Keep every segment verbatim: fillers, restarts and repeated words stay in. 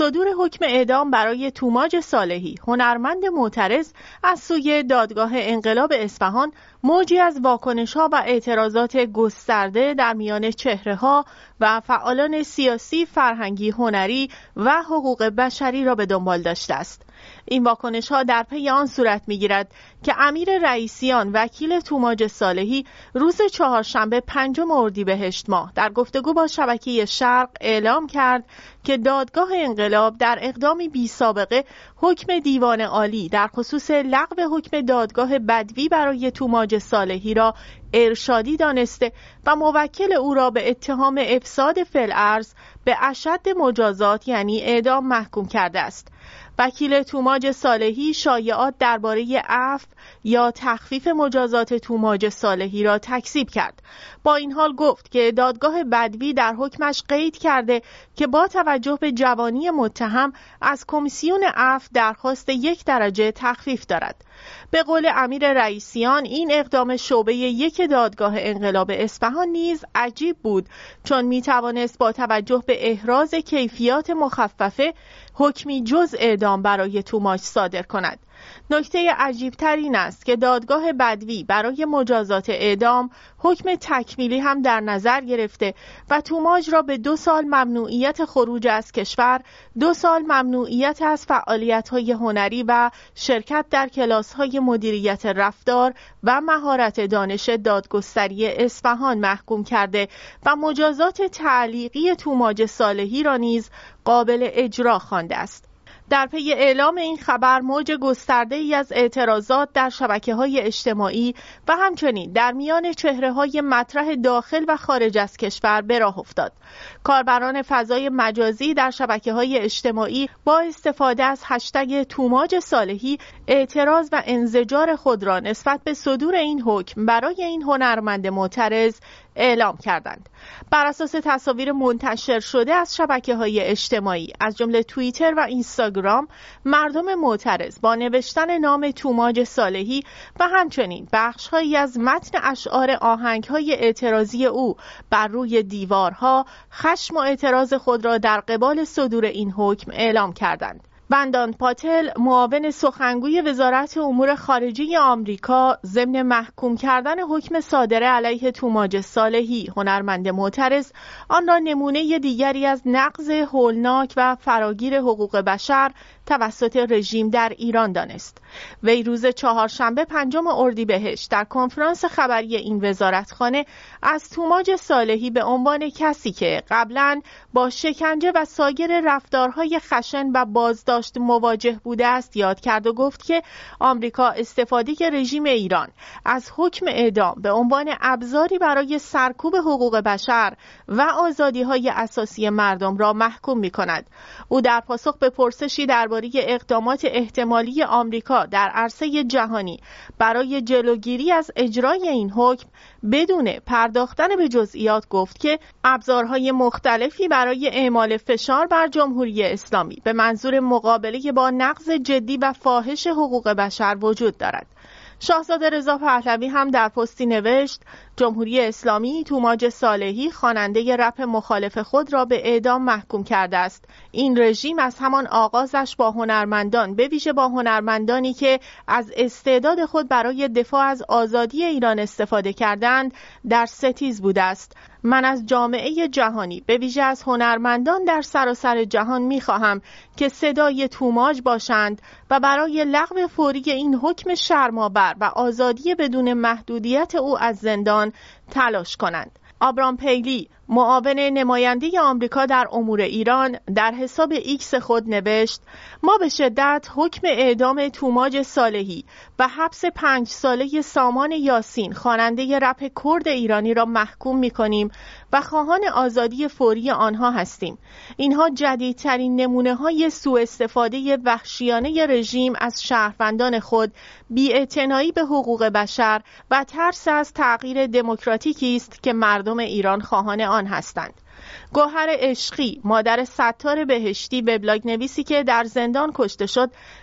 صدور حکم اعدام برای توماج صالحی، هنرمند معترض، از سوی دادگاه انقلاب اصفهان موجی از واکنش‌ها و اعتراضات گسترده در میان چهره‌ها و فعالان سیاسی، فرهنگی، هنری و حقوق بشری را به دنبال داشته است. این واکنش‌ها در پی آن صورت می‌گیرد که امیر رئیسیان، وکیل توماج صالحی، روز چهارشنبه پنجم اردیبهشت ماه در گفتگو با شبکه شرق اعلام کرد که دادگاه انقلاب در اقدامی بی سابقه حکم دیوان عالی در خصوص لغو حکم دادگاه بدوی برای توماج صالحی را ارشادی دانسته و موکل او را به اتهام افساد فی‌الارض به اشد مجازات یعنی اعدام محکوم کرده است. وکیل توماج صالحی شایعات درباره عفو یا تخفیف مجازات توماج صالحی را تکذیب کرد. با این حال گفت که دادگاه بدوی در حکمش قید کرده که با توجه به جوانی متهم از کمیسیون عفو درخواست یک درجه تخفیف دارد. به قول امیر رئیسیان این اقدام شعبه یک دادگاه انقلاب اصفهان نیز عجیب بود، چون می توانست با توجه به احراز کیفیات مخففه حکمی جز اعدام برای توماج صادر کند. نکته عجیب‌تر این است که دادگاه بدوی برای مجازات اعدام حکم تکمیلی هم در نظر گرفته و توماج را به دو سال ممنوعیت خروج از کشور، دو سال ممنوعیت از فعالیت‌های هنری و شرکت در کلاس‌های مدیریت رفتار و مهارت دانش دادگستری اصفهان محکوم کرده و مجازات تعلیقی توماج صالحی را نیز قابل اجرا خوانده است. در پی اعلام این خبر موج گسترده‌ای از اعتراضات در شبکه‌های اجتماعی و همچنین در میان چهره‌های مطرح داخل و خارج از کشور به راه افتاد. کاربران فضای مجازی در شبکه‌های اجتماعی با استفاده از هشتگ توماج صالحی اعتراض و انزجار خود را نسبت به صدور این حکم برای این هنرمند معترض اعلام کردند. بر اساس تصاویر منتشر شده از شبکه‌های اجتماعی از جمله توییتر و اینستاگرام، مردم معترض با نوشتن نام توماج صالحی و همچنین بخش‌هایی از متن اشعار آهنگ‌های اعتراضی او بر روی دیوارها خشم و اعتراض خود را در قبال صدور این حکم اعلام کردند. وندان پاتل، معاون سخنگوی وزارت امور خارجه آمریکا، ضمن محکوم کردن حکم صادره علیه توماج صالحی، هنرمند معترض، آن را نمونه دیگری از نقض هولناک و فراگیر حقوق بشر توسط رژیم در ایران دانست. وی روز چهارشنبه پنجم اردیبهشت در کنفرانس خبری این وزارتخانه از توماج صالحی به عنوان کسی که قبلاً با شکنجه و سایر رفتارهای خشن و بازداشت مواجه بوده است یاد کرد و گفت که آمریکا استفاده رژیم ایران از حکم اعدام به عنوان ابزاری برای سرکوب حقوق بشر و آزادی‌های اساسی مردم را محکوم می‌کند. او در پاسخ به پرسشی درباره اقدامات احتمالی آمریکا در عرصه جهانی برای جلوگیری از اجرای این حکم بدون پرداختن به جزئیات گفت که ابزارهای مختلفی برای اعمال فشار بر جمهوری اسلامی به منظور مقابله با نقض جدی و فاحش حقوق بشر وجود دارد. شاهزاده رضا پهلوی هم در پستی نوشت: جمهوری اسلامی توماج صالحی خواننده رپ مخالف خود را به اعدام محکوم کرده است. این رژیم از همان آغازش با هنرمندان، به ویژه با هنرمندانی که از استعداد خود برای دفاع از آزادی ایران استفاده کردند، در ستیز بوده است. من از جامعه جهانی، به ویژه از هنرمندان در سراسر جهان می‌خواهم که صدای توماج باشند و برای لغو فوری این حکم شرم‌آور و آزادی بدون محدودیت او از زندان تلاش کنند. آبرام پیلی، معاون نماینده آمریکا در امور ایران، در حساب ایکس خود نوشت: ما به شدت حکم اعدام توماج صالحی و حبس پنج ساله سامان یاسین، خواننده رپ کرد ایرانی را محکوم می‌کنیم و خواهان آزادی فوری آنها هستیم. اینها جدیدترین نمونه‌های سوء استفاده وحشیانه رژیم از شهروندان خود، بی‌اعتنایی به حقوق بشر و ترس از تغییر دموکراتیکی است که مردم ایران خواهان آن هستند. گوهر عشقی، مادر ستار بهشتی، وبلاگ نویسی که در زندان کشته شد،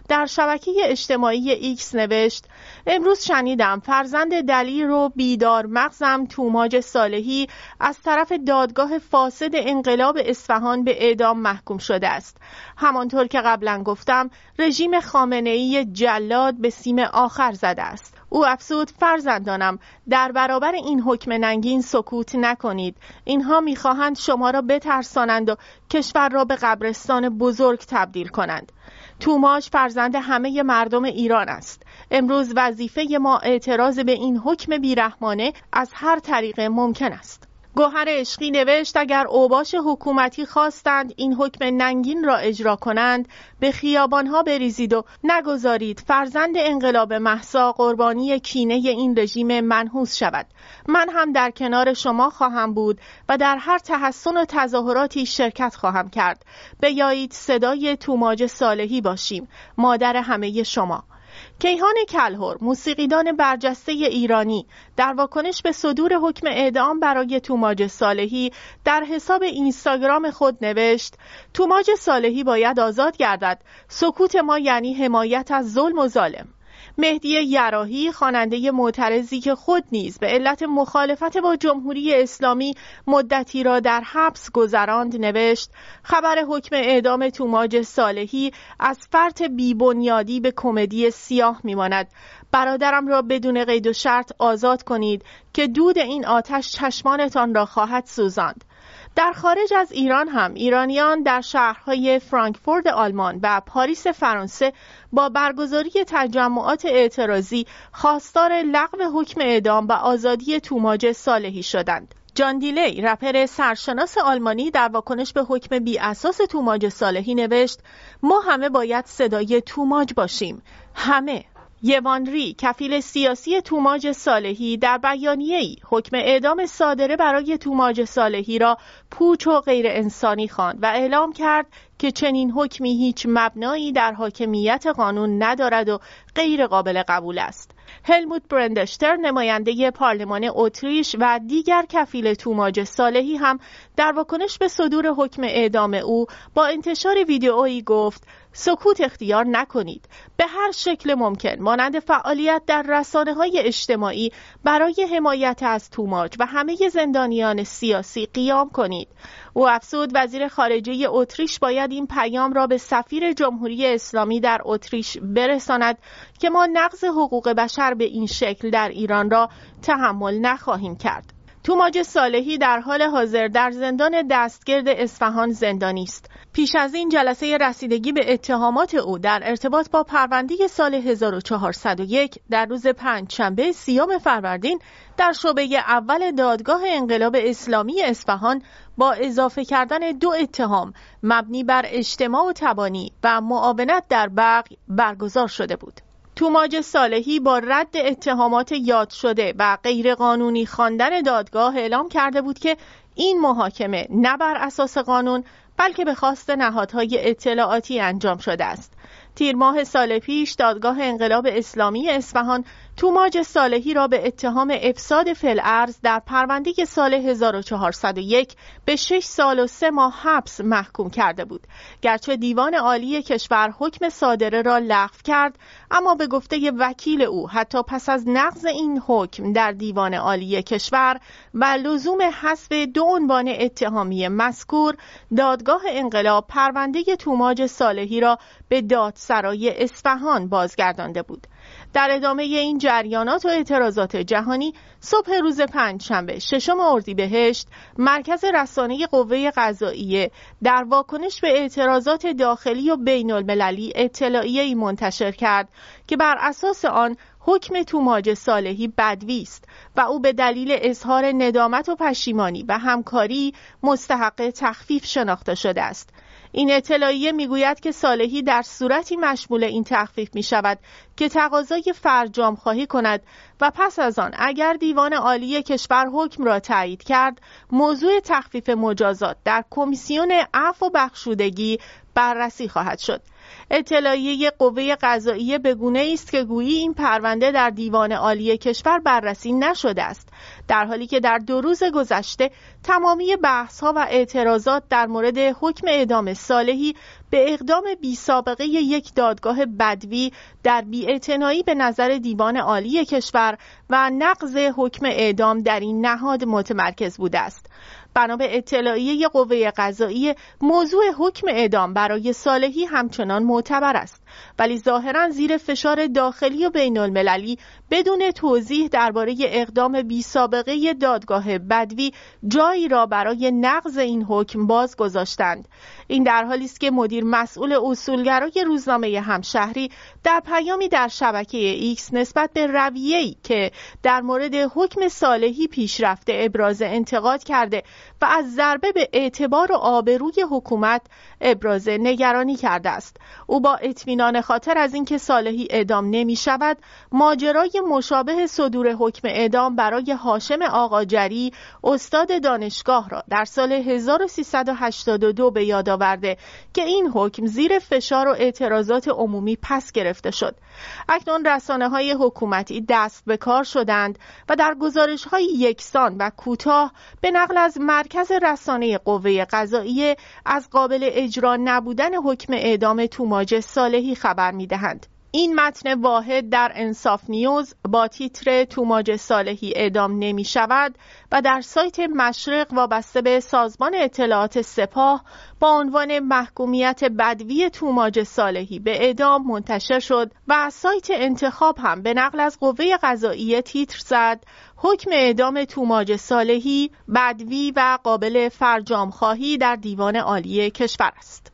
در شبکه اجتماعی ایکس نوشت: امروز شنیدم فرزند دلیر رو بیدار مغزم توماج صالحی از طرف دادگاه فاسد انقلاب اصفهان به اعدام محکوم شده است. همانطور که قبلا گفتم رژیم خامنه‌ای جلاد به سیم آخر زده است. او افزود: فرزندانم، در برابر این حکم ننگین سکوت نکنید. اینها می‌خواهند شما را بترسانند و کشور را به قبرستان بزرگ تبدیل کنند. توماج فرزند همه مردم ایران است. امروز وظیفه ما اعتراض به این حکم بیرحمانه از هر طریق ممکن است. گوهر عشقی نوشت: اگر اوباش حکومتی خواستند این حکم ننگین را اجرا کنند، به خیابانها بریزید و نگذارید فرزند انقلاب مهسا قربانی کینه این رژیم منحوس شود. من هم در کنار شما خواهم بود و در هر تحسن و تظاهراتی شرکت خواهم کرد. بیایید صدای توماج صالحی باشیم، مادر همه شما. کیهان کلهر، موسیقیدان برجسته ایرانی، در واکنش به صدور حکم اعدام برای توماج صالحی در حساب اینستاگرام خود نوشت: توماج صالحی باید آزاد گردد. سکوت ما یعنی حمایت از ظلم و ظالم. مهدی یراحی، خواننده معترضی که خود نیز به علت مخالفت با جمهوری اسلامی مدتی را در حبس گذراند، نوشت: خبر حکم اعدام توماج صالحی از فرط بی‌بنیادی به کمدی سیاه می‌ماند. برادرم را بدون قید و شرط آزاد کنید که دود این آتش چشمانتان را خواهد سوزاند. در خارج از ایران هم ایرانیان در شهرهای فرانکفورت آلمان و پاریس فرانسه با برگزاری تجمعات اعتراضی خواستار لغو حکم اعدام و آزادی توماج صالحی شدند. جان دیلی، رپر سرشناس آلمانی، در واکنش به حکم بی اساس توماج صالحی نوشت: ما همه باید صدای توماج باشیم، همه. یوان ری، کفیل سیاسی توماج صالحی، در بیانیه‌ای حکم اعدام صادره برای توماج صالحی را پوچ و غیر انسانی خواند و اعلام کرد که چنین حکمی هیچ مبنایی در حاکمیت قانون ندارد و غیر قابل قبول است. هلموت برندشتر، نماینده پارلمان اتریش و دیگر کفیل توماج صالحی هم در واکنش به صدور حکم اعدام او با انتشار ویدئویی گفت: سکوت اختیار نکنید. به هر شکل ممکن مانند فعالیت در رسانه‌های اجتماعی برای حمایت از توماج و همه زندانیان سیاسی قیام کنید. او افزود: وزیر خارجه اتریش باید این پیام را به سفیر جمهوری اسلامی در اتریش برساند که ما نقض حقوق بشر به این شکل در ایران را تحمل نخواهیم کرد. توماج صالحی در حال حاضر در زندان دستگرد اصفهان زندانی است. پیش از این جلسه رسیدگی به اتهامات او در ارتباط با پرونده سال هزار و چهارصد و یک در روز پنجشنبه سیوم فروردین در شعبه اول دادگاه انقلاب اسلامی اصفهان با اضافه کردن دو اتهام مبنی بر اجتماع و تبانی و معاونت در بغی برگزار شده بود. توماج صالحی با رد اتهامات یاد شده و غیرقانونی خواندن دادگاه اعلام کرده بود که این محاکمه نه بر اساس قانون بلکه به خواست نهادهای اطلاعاتی انجام شده است. تیر ماه سال پیش دادگاه انقلاب اسلامی اصفهان توماج صالحی را به اتهام افساد فی‌الارض در پرونده سال هزار و چهارصد و یک به شش سال و سه ماه حبس محکوم کرده بود. گرچه دیوان عالی کشور حکم صادره را لغو کرد، اما به گفته وکیل او حتی پس از نقض این حکم در دیوان عالی کشور و لزوم حذف دو عنوان اتهامی مذکور، دادگاه انقلاب پرونده توماج صالحی را به دادسرای اصفهان بازگردانده بود. در ادامه این جریانات و اعتراضات جهانی، صبح روز پنجشنبه ششم اردیبهشت، مرکز رسانه قوه قضاییه در واکنش به اعتراضات داخلی و بین المللی اطلاعیه‌ای منتشر کرد که بر اساس آن حکم توماج صالحی بدوی است و او به دلیل اظهار ندامت و پشیمانی و همکاری مستحق تخفیف شناخته شده است. این اطلاعیه میگوید که صالحی در صورتی مشمول این تخفیف می شود که تقاضای فرجام خواهی کند و پس از آن اگر دیوان عالی کشور حکم را تایید کرد، موضوع تخفیف مجازات در کمیسیون عفو و بخشودگی بررسی خواهد شد. اطلاعیه قوه قضاییه به گونه‌ای است که گویی این پرونده در دیوان عالی کشور بررسی نشده است، در حالی که در دو روز گذشته تمامی بحث‌ها و اعتراضات در مورد حکم اعدام صالحی به اقدام بی سابقه یک دادگاه بدوی در بی‌اعتنایی به نظر دیوان عالی کشور و نقض حکم اعدام در این نهاد متمرکز بوده است. بنا به اطلاعیه قوه قضاییه موضوع حکم اعدام برای صالحی همچنان معتبر است، ولی ظاهراً زیر فشار داخلی و بین المللی بدون توضیح درباره اقدام بی سابقه دادگاه بدوی جایی را برای نقض این حکم باز گذاشتند. این در حالی است که مدیر مسئول اصولگرای روزنامه همشهری در پیامی در شبکه ایکس نسبت به رویه‌ای که در مورد حکم صالحی پیشرفته ابراز انتقاد کرده و از ضربه به اعتبار و آبروی حکومت ابراز نگرانی کرده است. او با اطمینان خاطر از اینکه صالحی اعدام نمی شود، ماجرای مشابه صدور حکم اعدام برای هاشم آقاجری استاد دانشگاه را در سال هزار و سیصد و هشتاد و دو به یاد آورده که این حکم زیر فشار و اعتراضات عمومی پس گرفته شد. اکنون رسانه‌های حکومتی دست به کار شدند و در گزارش‌های یکسان و کوتاه به نقل از مرکز رسانه قوه قضاییه از قابل اجرا نبودن حکم اعدام توماج صالحی خبر می‌دهند. این متن واحد در انصاف نیوز با تیتر توماج صالحی اعدام نمی شود و در سایت مشرق وابسته به سازمان اطلاعات سپاه با عنوان محکومیت بدوی توماج صالحی به اعدام منتشر شد و سایت انتخاب هم به نقل از قوه قضاییه تیتر زد: حکم اعدام توماج صالحی بدوی و قابل فرجام خواهی در دیوان عالی کشور است.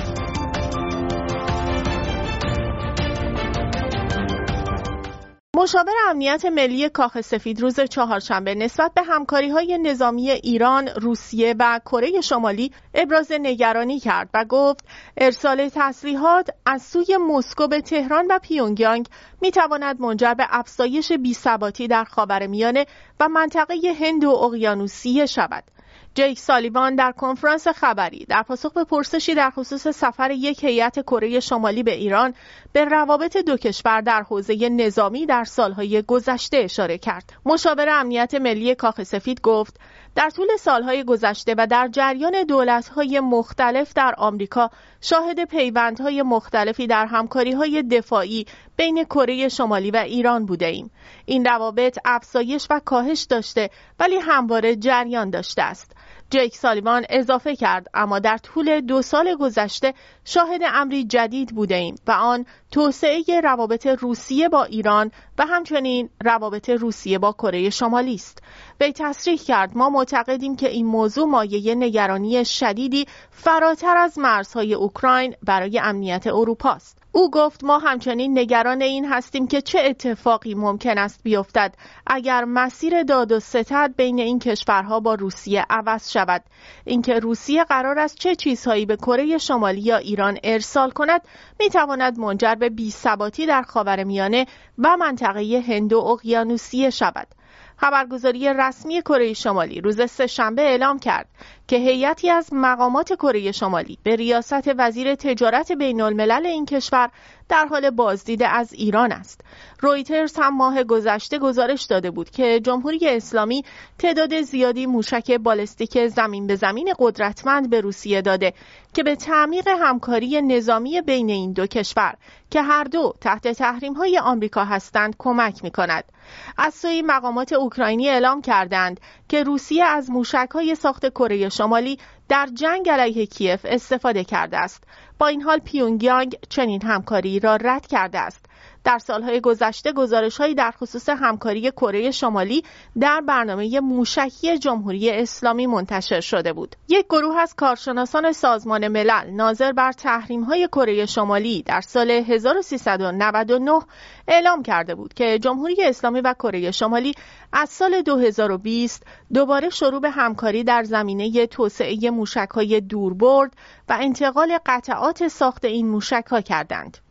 مشاور امنیت ملی کاخ سفید روز چهارشنبه نسبت به همکاری‌های نظامی ایران، روسیه و کره شمالی ابراز نگرانی کرد و گفت ارسال تسلیحات از سوی مسکو به تهران و پیونگیانگ می‌تواند منجر به افزایش بی‌ثباتی در خاورمیانه و منطقه هند و اقیانوسیه شود. جیک سالیوان در کنفرانس خبری در پاسخ به پرسشی در خصوص سفر یک هیئت کره شمالی به ایران به روابط دو کشور در حوزه نظامی در سالهای گذشته اشاره کرد. مشاور امنیت ملی کاخ سفید گفت در طول سالهای گذشته و در جریان دولت‌های مختلف در آمریکا شاهد پیوندهای مختلفی در همکاری‌های دفاعی بین کره شمالی و ایران بوده‌ایم. این روابط افزایش و کاهش داشته ولی همواره جریان داشته است. جیک سالیوان اضافه کرد اما در طول دو سال گذشته شاهد امری جدید بوده‌ایم و آن توسعه روابط روسیه با ایران و همچنین روابط روسیه با کره شمالی است. وی تصریح کرد ما معتقدیم که این موضوع مایه نگرانی شدیدی فراتر از مرزهای اوکراین برای امنیت اروپا است. او گفت ما همچنین نگران این هستیم که چه اتفاقی ممکن است بیفتد اگر مسیر داد و ستد بین این کشورها با روسیه عوض شود. اینکه روسیه قرار است چه چیزهایی به کره شمالی یا ایران ارسال کند میتواند منجر به بی‌ثباتی در خاورمیانه و منطقه هند و اقیانوسیه شود. خبرگزاری رسمی کره شمالی روز سه‌شنبه اعلام کرد که هیئتی از مقامات کره شمالی به ریاست وزیر تجارت بین الملل این کشور در حال بازدید از ایران است. رویترز هم ماه گذشته گزارش داده بود که جمهوری اسلامی تعداد زیادی موشک بالستیک زمین به زمین قدرتمند به روسیه داده که به تعمیق همکاری نظامی بین این دو کشور که هر دو تحت تحریم‌های آمریکا هستند کمک می‌کند. از سوی مقامات اوکراینی اعلام کردند که روسیه از موشک‌های ساخت کره شمالی در جنگ علیه کیف استفاده کرده است. با این حال پیونگیانگ چنین همکاری را رد کرده است. در سالهای گذشته گزارش‌هایی در خصوص همکاری کره شمالی در برنامه موشکی جمهوری اسلامی منتشر شده بود. یک گروه از کارشناسان سازمان ملل ناظر بر تحریم‌های کره شمالی در سال هزار و سیصد و نود و نه اعلام کرده بود که جمهوری اسلامی و کره شمالی از سال دو هزار و بیست دوباره شروع به همکاری در زمینه توسعه موشک‌های دوربرد و انتقال قطعات ساخت این موشک‌ها کردند.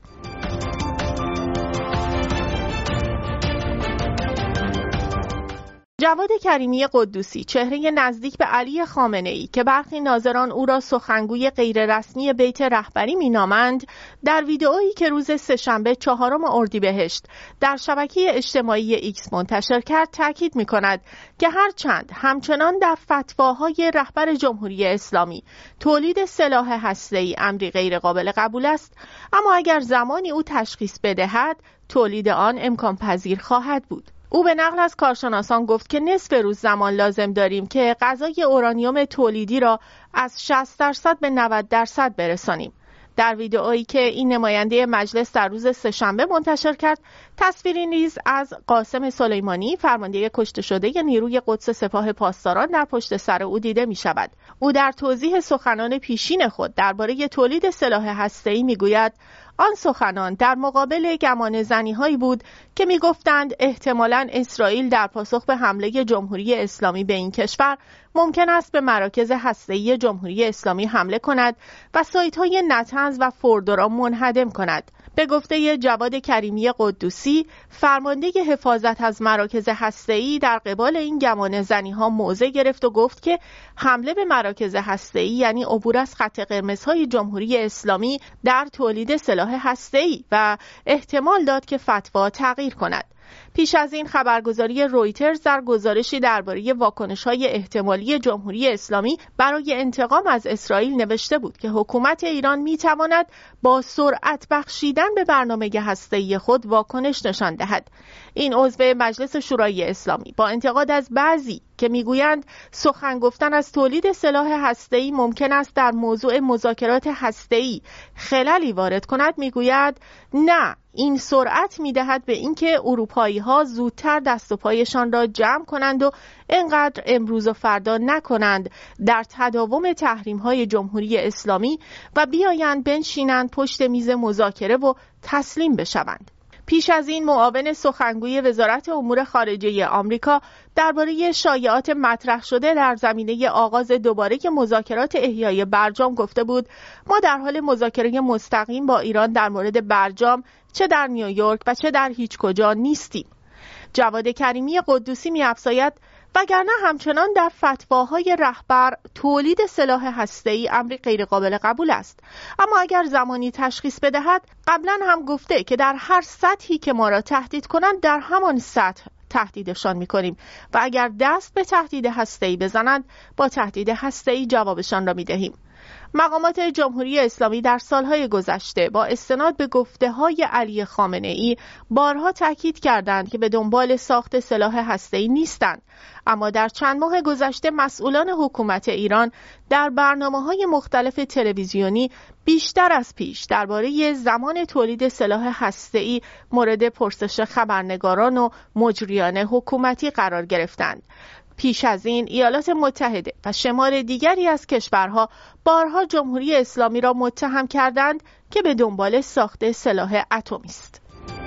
جواد کریمی قدوسی، چهره نزدیک به علی خامنه‌ای که برخی ناظران او را سخنگوی غیررسمی بیت رهبری مینامند، در ویدئویی که روز سه‌شنبه چهارم اردیبهشت در شبکه اجتماعی ایکس منتشر کرد، تاکید می‌کند که هرچند همچنان در فتواهای رهبر جمهوری اسلامی تولید سلاح هسته‌ای امری غیر قابل قبول است، اما اگر زمانی او تشخیص بدهد، تولید آن امکان پذیر خواهد بود. او به نقل از کارشناسان گفت که نصف روز زمان لازم داریم که غذای اورانیوم تولیدی را از شصت درصد به نود درصد برسانیم. در ویدئویی که این نماینده مجلس در روز سه‌شنبه منتشر کرد، تصویری نیز از قاسم سلیمانی، فرمانده کشته شده نیروی قدس سپاه پاسداران، در پشت سر او دیده می شود. او در توضیح سخنان پیشین خود درباره تولید سلاح هسته‌ای می گوید آن سخنان در مقابل گمان زنی هایی بود که می گفتند احتمالاً اسرائیل در پاسخ به حمله جمهوری اسلامی به این کشور ممکن است به مراکز هسته‌ای جمهوری اسلامی حمله کند و سایت های نتنز و فوردو را منهدم کند. به گفته جواد کریمی قدوسی، فرمانده حفاظت از مراکز هسته‌ای در قبال این گمان زنی ها موضع گرفت و گفت که حمله به مراکز هسته‌ای یعنی عبور از خط قرمزهای جمهوری اسلامی در تولید سلاح هسته‌ای و احتمال داد که فتوا تغییر کند. پیش از این خبرگزاری رویترز در گزارشی درباره واکنش‌های احتمالی جمهوری اسلامی برای انتقام از اسرائیل نوشته بود که حکومت ایران می‌تواند با سرعت بخشیدن به برنامه هسته‌ای خود واکنش نشان دهد. این عضو مجلس شورای اسلامی با انتقاد از بعضی که میگویند سخن گفتن از تولید سلاح هسته‌ای ممکن است در موضوع مذاکرات هسته‌ای خللی وارد کند، میگوید نه، این سرعت میدهد به اینکه اروپایی‌ها زودتر دست و پایشان را جمع کنند و اینقدر امروز و فردا نکنند در تداوم تحریم‌های جمهوری اسلامی و بیایند بنشینند پشت میز مذاکره و تسلیم بشوند. پیش از این معاون سخنگوی وزارت امور خارجه آمریکا درباره شایعات مطرح شده در زمینه آغاز دوباره مذاکرات احیای برجام گفته بود ما در حال مذاکره مستقیم با ایران در مورد برجام چه در نیویورک و چه در هیچ کجا نیستیم. جواد کریمی قدوسی می‌افزاید وگرنه همچنان در فتواهای رهبر تولید سلاح هسته‌ای امری غیر قابل قبول است، اما اگر زمانی تشخیص بدهد، قبلا هم گفته که در هر سطحی که ما را تهدید کنند در همان سطح تهدیدشان می‌کنیم و اگر دست به تهدید هسته‌ای بزنند با تهدید هسته‌ای جوابشان را می‌دهیم. مقامات جمهوری اسلامی در سالهای گذشته با استناد به گفته‌های علی خامنه‌ای بارها تاکید کردند که به دنبال ساخت سلاح هسته‌ای نیستند، اما در چند ماه گذشته مسئولان حکومت ایران در برنامه‌های مختلف تلویزیونی بیشتر از پیش درباره زمان تولید سلاح هسته‌ای مورد پرسش خبرنگاران و مجریان حکومتی قرار گرفتند. پیش از این ایالات متحده و شمار دیگری از کشورها بارها جمهوری اسلامی را متهم کردند که به دنبال ساخت سلاح اتمی است.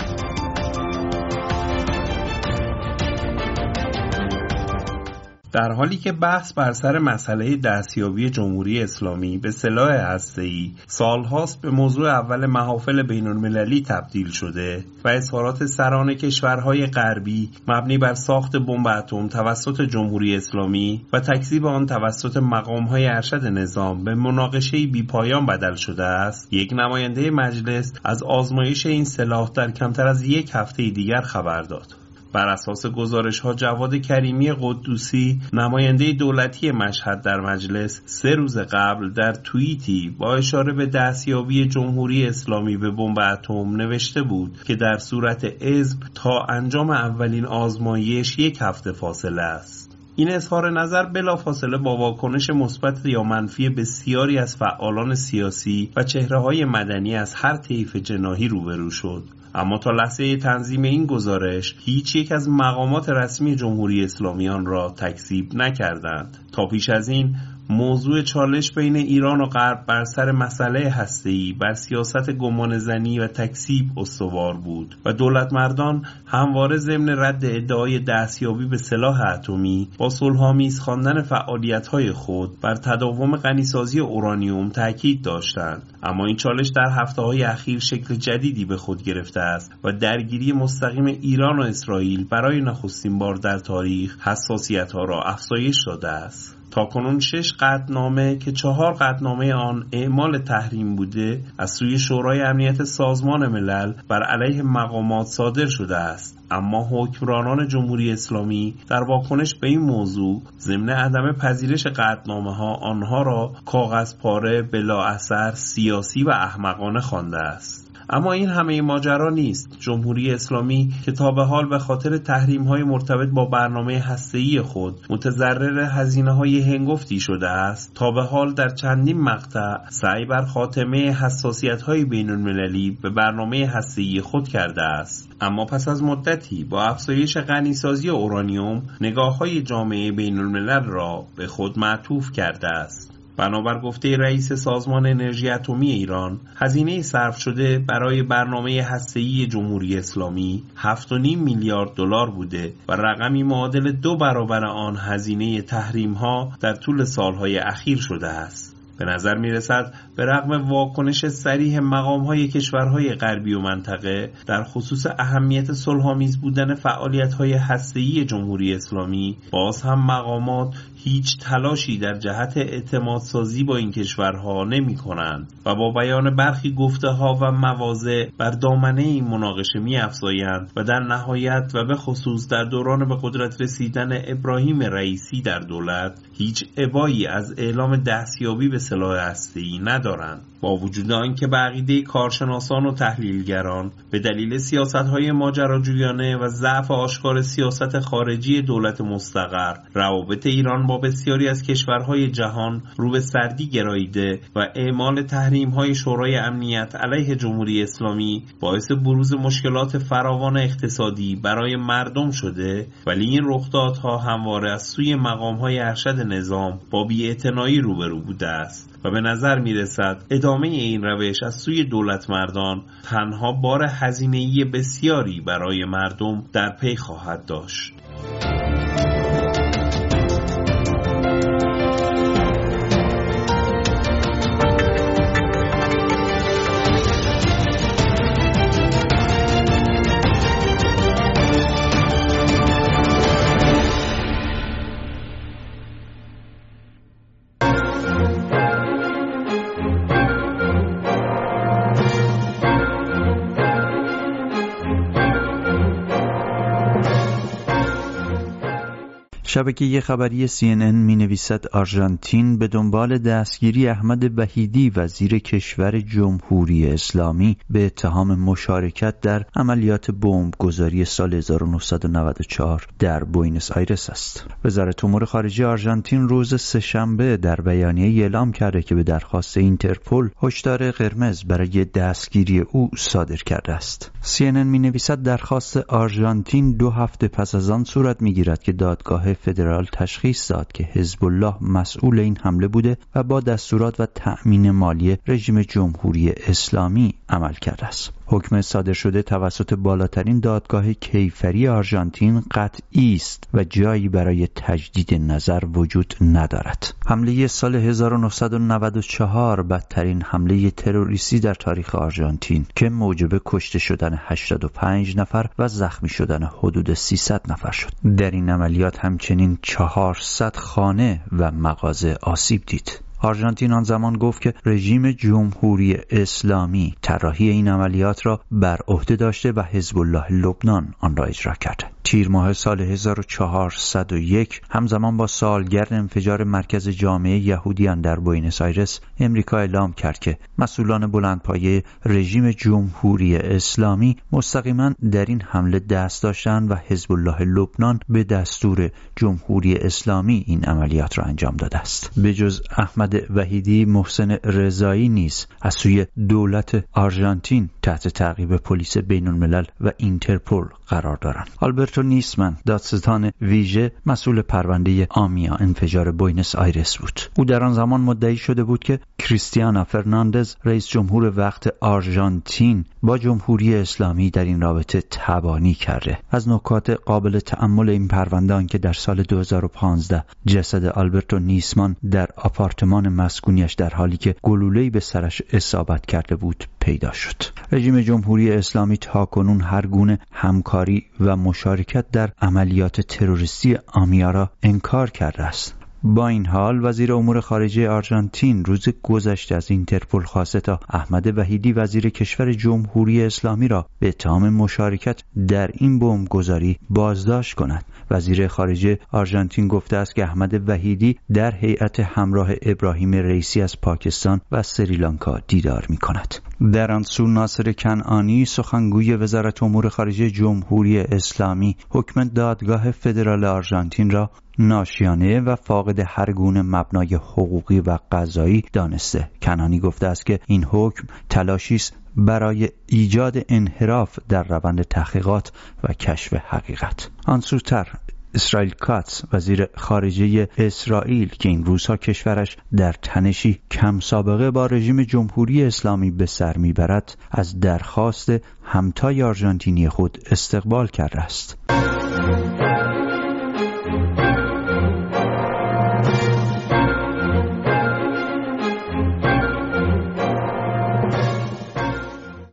در حالی که بحث بر سر مسئله دستیابی جمهوری اسلامی به سلاح هسته‌ای سالهاست به موضوع اول محافل بین‌المللی تبدیل شده و اظهارات سران کشورهای غربی مبنی بر ساخت بمب اتم توسط جمهوری اسلامی و تکذیب آن توسط مقام‌های ارشد نظام به مناقشه‌ای بی‌پایان بدل شده است، یک نماینده مجلس از آزمایش این سلاح در کمتر از یک هفته دیگر خبر داد. بر اساس گزارش‌ها جواد کریمی قدوسی، نماینده دولتی مشهد در مجلس، سه روز قبل در توییتی با اشاره به دستیابی جمهوری اسلامی به بمب اتم نوشته بود که در صورت عزم تا انجام اولین آزمایش یک هفته فاصله است. این اظهار نظر بلافاصله با واکنش مثبت یا منفی بسیاری از فعالان سیاسی و چهره‌های مدنی از هر طیف جناحی روبرو شد. اما تا لحظه تنظیم این گزارش هیچ یک از مقامات رسمی جمهوری اسلامی آن را تکذیب نکردند. تا پیش از این موضوع چالش بین ایران و غرب بر سر مسئله هسته‌ای بر سیاست گمانه‌زنی و تکذیب استوار بود و دولت مردان همواره ضمن رد ادعای دستیابی به سلاح اتمی با صلح‌آمیز خواندن فعالیت‌های خود بر تداوم غنیسازی اورانیوم تاکید داشتند. اما این چالش در هفته‌های اخیر شکل جدیدی به خود گرفته است و درگیری مستقیم ایران و اسرائیل برای نخستین بار در تاریخ حساسیت‌ها را افزایش داده است. تاکنون شش قطعنامه که چهار قطعنامه آن اعمال تحریم بوده از سوی شورای امنیت سازمان ملل بر علیه مقامات صادر شده است، اما حکمرانان جمهوری اسلامی در واکنش به این موضوع ضمن عدم پذیرش قطعنامه ها آنها را کاغذ پاره، بلا اثر، سیاسی و احمقانه خوانده است. اما این همه ماجرا نیست. جمهوری اسلامی که تا به حال به خاطر تحریم‌های مرتبط با برنامه هسته‌ای خود متضرر هزینه‌های هنگفتی شده است، تا به حال در چندین مقطع سعی بر خاتمه حساسیت‌های بین‌المللی به برنامه هسته‌ای خود کرده است. اما پس از مدتی با افزایش غنیسازی اورانیوم نگاه‌های جامعه بین‌الملل را به خود معطوف کرده است. بنابر گفته رئیس سازمان انرژی اتمی ایران، هزینه صرف شده برای برنامه هسته‌ای جمهوری اسلامی هفت و نیم میلیارد دلار بوده و رقمی معادل دو برابر آن هزینه تحریم‌ها در طول سالهای اخیر شده است. به نظر می رسد به رغم واکنش صریح مقام‌های کشورهای غربی و منطقه در خصوص اهمیت صلح‌آمیز بودن فعالیت‌های هسته‌ای جمهوری اسلامی، باز هم مقامات هیچ تلاشی در جهت اعتماد سازی با این کشورها نمی کنند و با بیان برخی گفته ها و مواضع بر دامنه این مناقشه می افزایند و در نهایت و به خصوص در دوران به قدرت رسیدن ابراهیم رئیسی در دولت هیچ ابایی از اعلام دستیابی به سلاح هسته‌ای ندارند. با وجود آنکه به عقیده کارشناسان و تحلیلگران به دلیل سیاست‌های ماجراجویانه و ضعف آشکار سیاست خارجی دولت مستقر، روابط ایران با بسیاری از کشورهای جهان رو به سردی گراییده و اعمال تحریم‌های شورای امنیت علیه جمهوری اسلامی باعث بروز مشکلات فراوان اقتصادی برای مردم شده، ولی این رخدادها همواره از سوی مقام‌های ارشد نظام با بی‌اعتنایی روبرو بوده است و به نظر می رسد ادامه این روش از سوی دولت مردان تنها بار هزینه‌ای بسیاری برای مردم در پی خواهد داشت. شبکه خبری سی ان ان می نویسد آرژانتین به دنبال دستگیری احمد وحیدی وزیر کشور جمهوری اسلامی به اتهام مشارکت در عملیات بمبگذاری سال هزار و نهصد و نود و چهار در بوئنوس آیرس است. وزارت امور خارجه آرژانتین روز سه‌شنبه در بیانیه اعلام کرده که به درخواست اینترپل هشدار قرمز برای دستگیری او صادر کرده است. سی ان ان می نویسد درخواست آرژانتین دو هفته پس از آن صورت می گیرد که دادگاه فدرال تشخیص داد که حزب الله مسئول این حمله بوده و با دستورات و تأمین مالی رژیم جمهوری اسلامی عمل کرده است. حکم صادر شده توسط بالاترین دادگاه کیفری آرژانتین قطعی است و جایی برای تجدید نظر وجود ندارد. حمله سال هزار و نهصد و نود و چهار بدترین حمله تروریستی در تاریخ آرژانتین که موجب کشته شدن هشتاد و پنج نفر و زخمی شدن حدود سیصد نفر شد. در این عملیات همچنین چهارصد خانه و مغازه آسیب دید. آرژانتین آن زمان گفت که رژیم جمهوری اسلامی طراحی این عملیات را بر عهده داشته و حزب الله لبنان آن را اجرا کرده. تیر ماه سال هزار و چهارصد و یک همزمان با سالگرد انفجار مرکز جامعه یهودیان در بوئنوس آیرس، امریکا اعلام کرد که مسئولان بلندپایه رژیم جمهوری اسلامی مستقیما در این حمله دست داشتند و حزب الله لبنان به دستور جمهوری اسلامی این عملیات را انجام داده است. به جز احمد احمد وحیدی محسن رضایی نیز از سوی دولت آرژانتین تحت تعقیب پلیس بین الملل و اینترپل قرار دارند. آلبرتو نیسمن، دادستان ویژه مسئول پرونده آمیا انفجار بوینس آیرس بود. او در آن زمان مدعی شده بود که کریستیانا فرناندز رئیس جمهور وقت آرژانتین با جمهوری اسلامی در این رابطه تبانی کرده. از نکات قابل تأمل این پرونده آن که در سال دو هزار و پانزده جسد آلبرتو نیسمان در آپارتمان مسکونیش در حالی که گلوله‌ای به سرش اصابت کرده بود پیدا شد. رژیم جمهوری اسلامی تاکنون هر گونه همکاری و مشارکت در عملیات تروریستی آمیا را انکار کرده است. با این حال وزیر امور خارجه آرژانتین روز گذشته از اینترپل خواسته تا احمد وحیدی وزیر کشور جمهوری اسلامی را به اتهام مشارکت در این بمبگذاری بازداشت کند. وزیر خارجه آرژانتین گفته است که احمد وحیدی در هیئت همراه ابراهیم رئیسی از پاکستان و سریلانکا دیدار می کند. در آن سو ناصر کنعانی سخنگوی وزارت امور خارجه جمهوری اسلامی حکم دادگاه فدرال آرژانتین را ناشیانه و فاقد هر گونه مبنای حقوقی و قضایی دانسته. کنعانی گفته است که این حکم تلاشی است برای ایجاد انحراف در روند تحقیقات و کشف حقیقت. آن سوتر اسرائیل کاتس وزیر خارجه اسرائیل که این روزها کشورش در تنشی کم سابقه با رژیم جمهوری اسلامی به سر میبرد از درخواست همتای آرژانتینی خود استقبال کرده است.